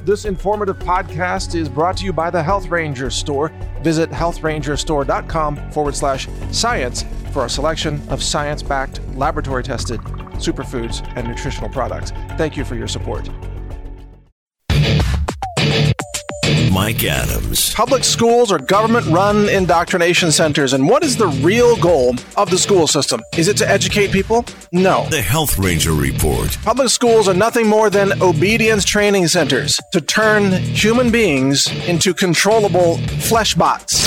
This informative podcast is brought to you by the Health Ranger Store. Visit healthrangerstore.com/science for a selection of science-backed, laboratory-tested superfoods and nutritional products. Thank you for your support. Mike Adams. Public schools are government-run indoctrination centers, and what is the real goal of the school system? Is it to educate people? No. The Health Ranger Report. Public schools are nothing more than obedience training centers to turn human beings into controllable flesh bots.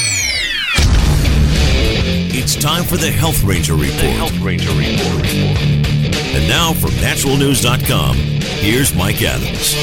It's time for the Health Ranger Report. The Health Ranger Report. And now from naturalnews.com, here's Mike Adams.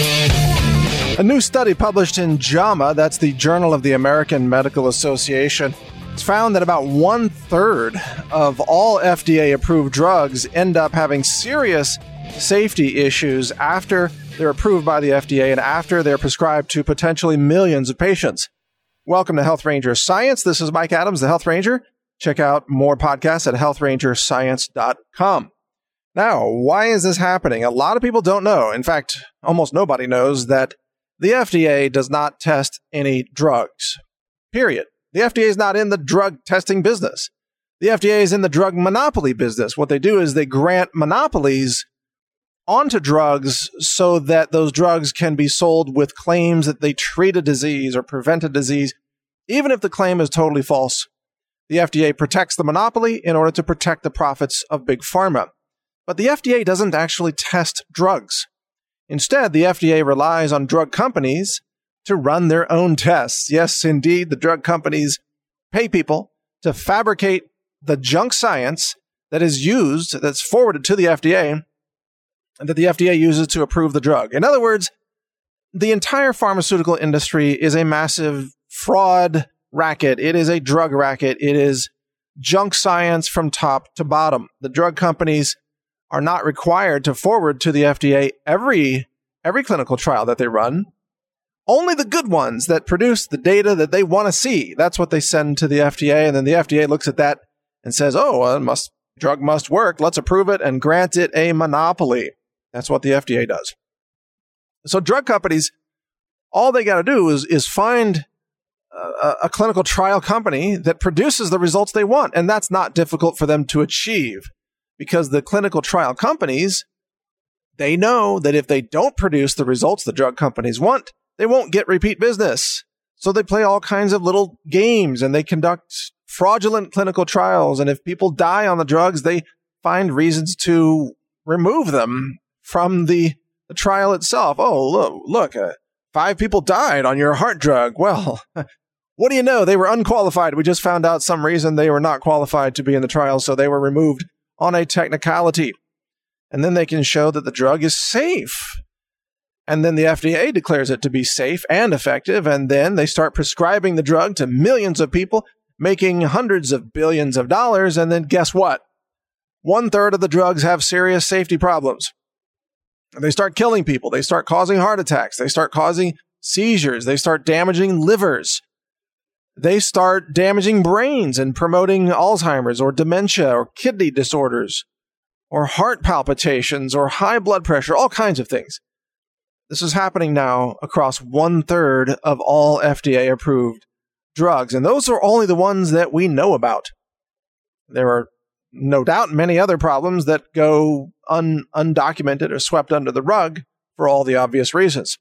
A new study published in JAMA, that's the Journal of the American Medical Association, has found that about 1/3 of all FDA-approved drugs end up having serious safety issues after they're approved by the FDA and after they're prescribed to potentially millions of patients. Welcome to Health Ranger Science. This is Mike Adams, the Health Ranger. Check out more podcasts at healthrangerscience.com. Now, why is this happening? A lot of people don't know. In fact, almost nobody knows that the FDA does not test any drugs, period. The FDA is not in the drug testing business. The FDA is in the drug monopoly business. What they do is they grant monopolies onto drugs so that those drugs can be sold with claims that they treat a disease or prevent a disease, even if the claim is totally false. The FDA protects the monopoly in order to protect the profits of Big Pharma. But the FDA doesn't actually test drugs. Instead, the FDA relies on drug companies to run their own tests. Yes, indeed, the drug companies pay people to fabricate the junk science that is used, that's forwarded to the FDA, and that the FDA uses to approve the drug. In other words, the entire pharmaceutical industry is a massive fraud racket. It is a drug racket. It is junk science from top to bottom. The drug companies are not required to forward to the FDA every clinical trial that they run. Only the good ones that produce the data that they want to see. That's what they send to the FDA, and then the FDA looks at that and says, oh, well, drug must work. Let's approve it and grant it a monopoly. That's what the FDA does. So drug companies, all they got to do is find a clinical trial company that produces the results they want, and that's not difficult for them to achieve. Because the clinical trial companies, they know that if they don't produce the results the drug companies want, they won't get repeat business. So they play all kinds of little games and they conduct fraudulent clinical trials. And if people die on the drugs, they find reasons to remove them from the trial itself. Oh, look, 5 people died on your heart drug. Well, what do you know? They were unqualified. We just found out some reason they were not qualified to be in the trial, so they were removed on a technicality. And then they can show that the drug is safe. And then the FDA declares it to be safe and effective, and then they start prescribing the drug to millions of people, making hundreds of billions of dollars, and then guess what? 1/3 of the drugs have serious safety problems. And they start killing people. They start causing heart attacks. They start causing seizures. They start damaging livers. They start damaging brains and promoting Alzheimer's or dementia or kidney disorders or heart palpitations or high blood pressure, all kinds of things. This is happening now across 1/3 of all FDA-approved drugs, and those are only the ones that we know about. There are no doubt many other problems that go undocumented or swept under the rug for all the obvious reasons.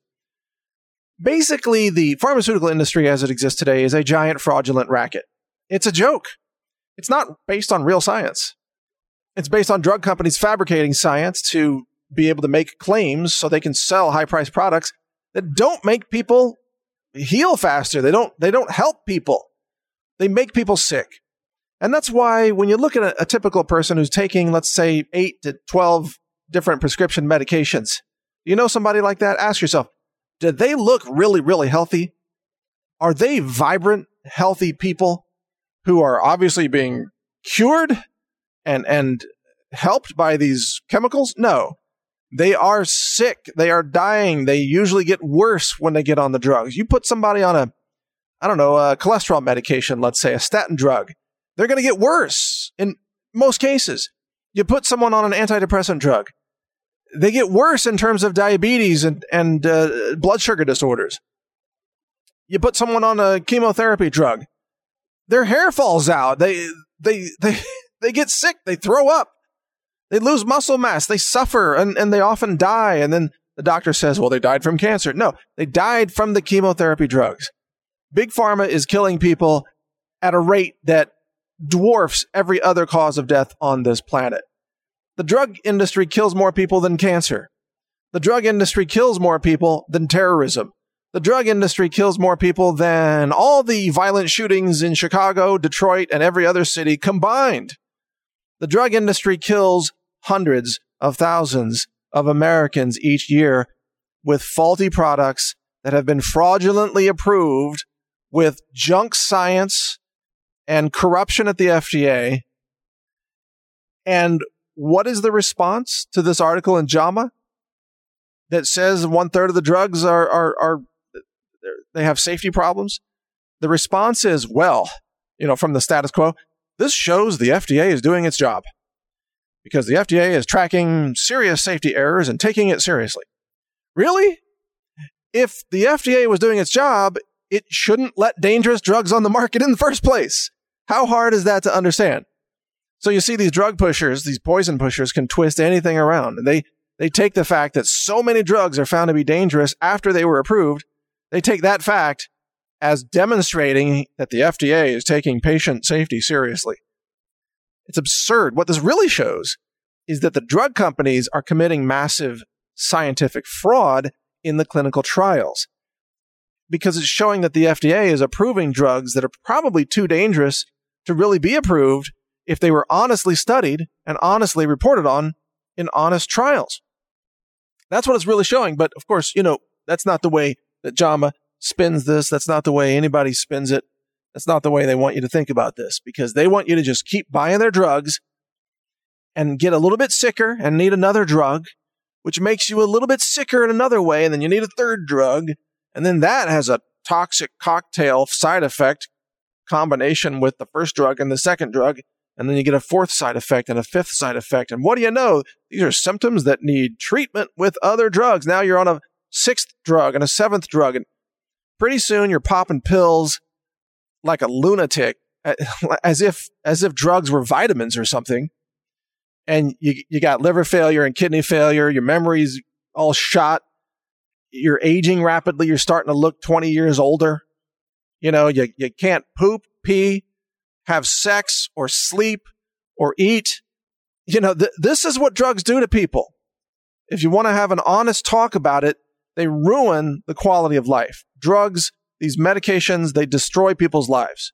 Basically, the pharmaceutical industry as it exists today is a giant fraudulent racket. It's a joke. It's not based on real science. It's based on drug companies fabricating science to be able to make claims so they can sell high-priced products that don't make people heal faster. They don't help people. They make people sick. And that's why when you look at a typical person who's taking, let's say, 8 to 12 different prescription medications, you know somebody like that? Ask yourself, do they look really, really healthy? Are they vibrant, healthy people who are obviously being cured and helped by these chemicals? No. They are sick. They are dying. They usually get worse when they get on the drugs. You put somebody on a cholesterol medication, let's say, a statin drug, they're going to get worse in most cases. You put someone on an antidepressant drug, They get worse in terms of diabetes and blood sugar disorders. You put someone on a chemotherapy drug, their hair falls out. They get sick. They throw up. They lose muscle mass. They suffer, and they often die. And then the doctor says, well, they died from cancer. No, they died from the chemotherapy drugs. Big Pharma is killing people at a rate that dwarfs every other cause of death on this planet. The drug industry kills more people than cancer. The drug industry kills more people than terrorism. The drug industry kills more people than all the violent shootings in Chicago, Detroit, and every other city combined. The drug industry kills hundreds of thousands of Americans each year with faulty products that have been fraudulently approved with junk science and corruption at the FDA. And what is the response to this article in JAMA that says 1/3 of the drugs are they have safety problems? The response is, well, from the status quo, this shows the FDA is doing its job because the FDA is tracking serious safety errors and taking it seriously. Really? If the FDA was doing its job, it shouldn't let dangerous drugs on the market in the first place. How hard is that to understand? So you see these drug pushers, these poison pushers can twist anything around. And they take the fact that so many drugs are found to be dangerous after they were approved. They take that fact as demonstrating that the FDA is taking patient safety seriously. It's absurd. What this really shows is that the drug companies are committing massive scientific fraud in the clinical trials because it's showing that the FDA is approving drugs that are probably too dangerous to really be approved if they were honestly studied and honestly reported on in honest trials. That's what it's really showing. But of course, that's not the way that JAMA spins this. That's not the way anybody spins it. That's not the way they want you to think about this, because they want you to just keep buying their drugs and get a little bit sicker and need another drug, which makes you a little bit sicker in another way. And then you need a third drug. And then that has a toxic cocktail side effect combination with the first drug and the second drug. And then you get a fourth side effect and a fifth side effect. And what do you know? These are symptoms that need treatment with other drugs. Now you're on a sixth drug and a seventh drug. And pretty soon you're popping pills like a lunatic, as if drugs were vitamins or something. And you got liver failure and kidney failure. Your memory's all shot. You're aging rapidly. You're starting to look 20 years older. You can't poop, pee, have sex, or sleep, or eat. This is what drugs do to people. If you want to have an honest talk about it, they ruin the quality of life. Drugs, these medications, they destroy people's lives.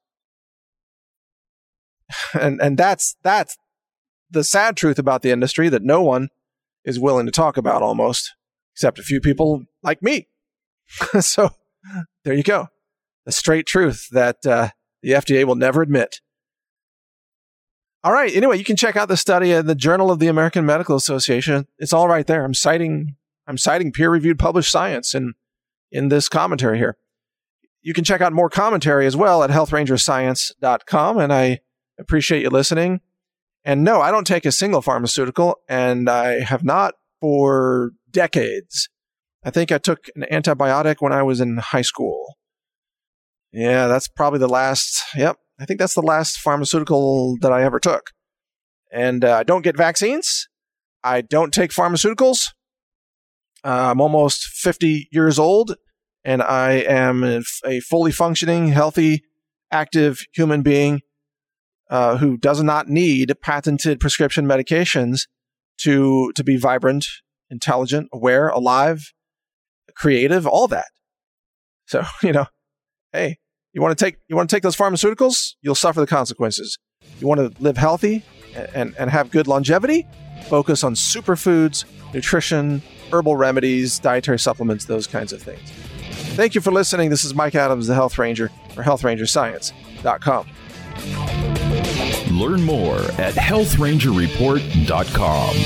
And that's the sad truth about the industry that no one is willing to talk about almost, except a few people like me. So there you go. The straight truth that the FDA will never admit. All right. Anyway, you can check out the study in the Journal of the American Medical Association. It's all right there. I'm citing peer-reviewed published science in this commentary here. You can check out more commentary as well at healthrangerscience.com. And I appreciate you listening. And no, I don't take a single pharmaceutical, and I have not for decades. I think I took an antibiotic when I was in high school. Yeah, that's probably the last. Yep. I think that's the last pharmaceutical that I ever took. And I don't get vaccines. I don't take pharmaceuticals. I'm almost 50 years old, and I am a fully functioning, healthy, active human being who does not need patented prescription medications to be vibrant, intelligent, aware, alive, creative, all that. So, hey, you want to take those pharmaceuticals? You'll suffer the consequences. You want to live healthy and have good longevity? Focus on superfoods, nutrition, herbal remedies, dietary supplements, those kinds of things. Thank you for listening. This is Mike Adams, the Health Ranger, for healthrangerscience.com. Learn more at healthrangerreport.com.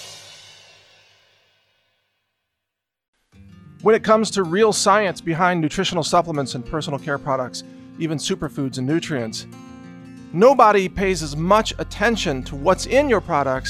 When it comes to real science behind nutritional supplements and personal care products, even superfoods and nutrients, nobody pays as much attention to what's in your products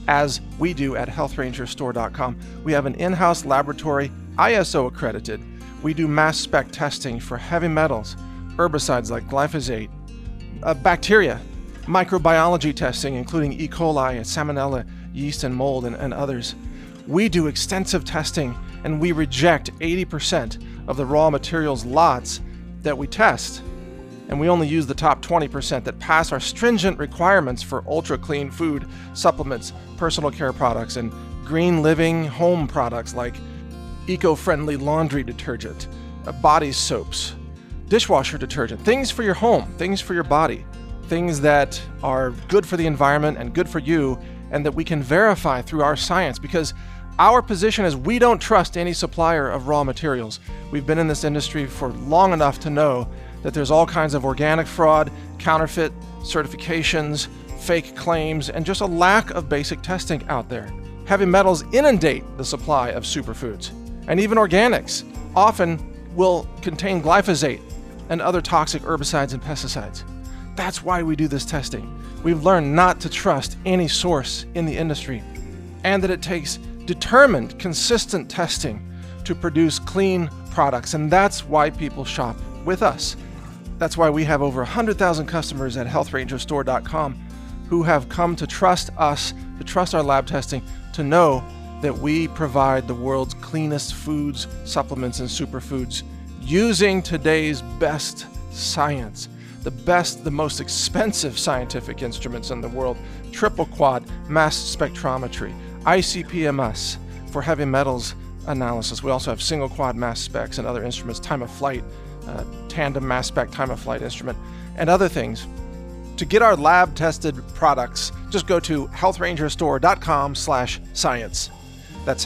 as we do at healthrangerstore.com. We have an in-house laboratory, ISO accredited. We do mass spec testing for heavy metals, herbicides like glyphosate, bacteria, microbiology testing, including E. coli, salmonella, yeast, and mold, and others. We do extensive testing, and we reject 80% of the raw materials lots that we test. And we only use the top 20% that pass our stringent requirements for ultra-clean food, supplements, personal care products, and green living home products like eco-friendly laundry detergent, body soaps, dishwasher detergent, things for your home, things for your body, things that are good for the environment and good for you, and that we can verify through our science, because our position is we don't trust any supplier of raw materials. We've been in this industry for long enough to know that there's all kinds of organic fraud, counterfeit certifications, fake claims, and just a lack of basic testing out there. Heavy metals inundate the supply of superfoods, and even organics often will contain glyphosate and other toxic herbicides and pesticides. That's why we do this testing. We've learned not to trust any source in the industry, and that it takes determined, consistent testing to produce clean products, and that's why people shop with us. That's why we have over 100,000 customers at healthrangerstore.com who have come to trust us, to trust our lab testing, to know that we provide the world's cleanest foods, supplements, and superfoods using today's best science, the most expensive scientific instruments in the world, triple quad mass spectrometry, ICP-MS for heavy metals analysis. We also have single quad mass specs and other instruments, time of flight, tandem mass spec time of flight instrument, and other things. To get our lab tested products, just go to healthrangerstore.com/science. That's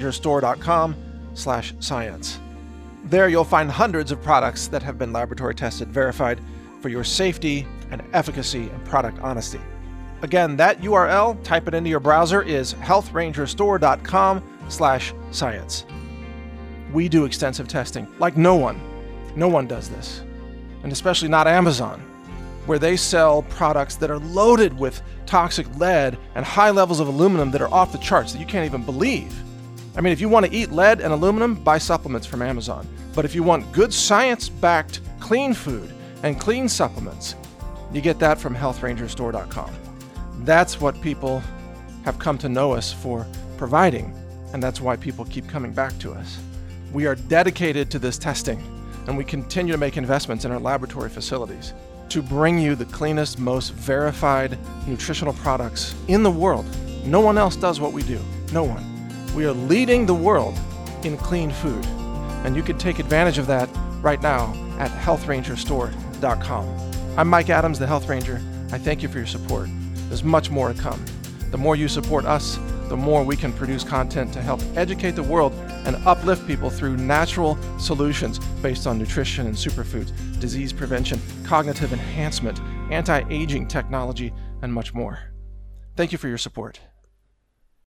healthrangerstore.com/science. There you'll find hundreds of products that have been laboratory tested, verified for your safety and efficacy and product honesty. Again, that URL, type it into your browser, is healthrangerstore.com/science. We do extensive testing like no one. No one does this, and especially not Amazon, where they sell products that are loaded with toxic lead and high levels of aluminum that are off the charts that you can't even believe. I mean, if you want to eat lead and aluminum, buy supplements from Amazon. But if you want good science-backed clean food and clean supplements, you get that from healthrangerstore.com. That's what people have come to know us for providing, and that's why people keep coming back to us. We are dedicated to this testing, and we continue to make investments in our laboratory facilities to bring you the cleanest, most verified nutritional products in the world. No one else does what we do. No one. We are leading the world in clean food, and you can take advantage of that right now at healthrangerstore.com. I'm Mike Adams, the Health Ranger. I thank you for your support. There's much more to come. The more you support us, the more we can produce content to help educate the world and uplift people through natural solutions based on nutrition and superfoods, disease prevention, cognitive enhancement, anti-aging technology, and much more. Thank you for your support.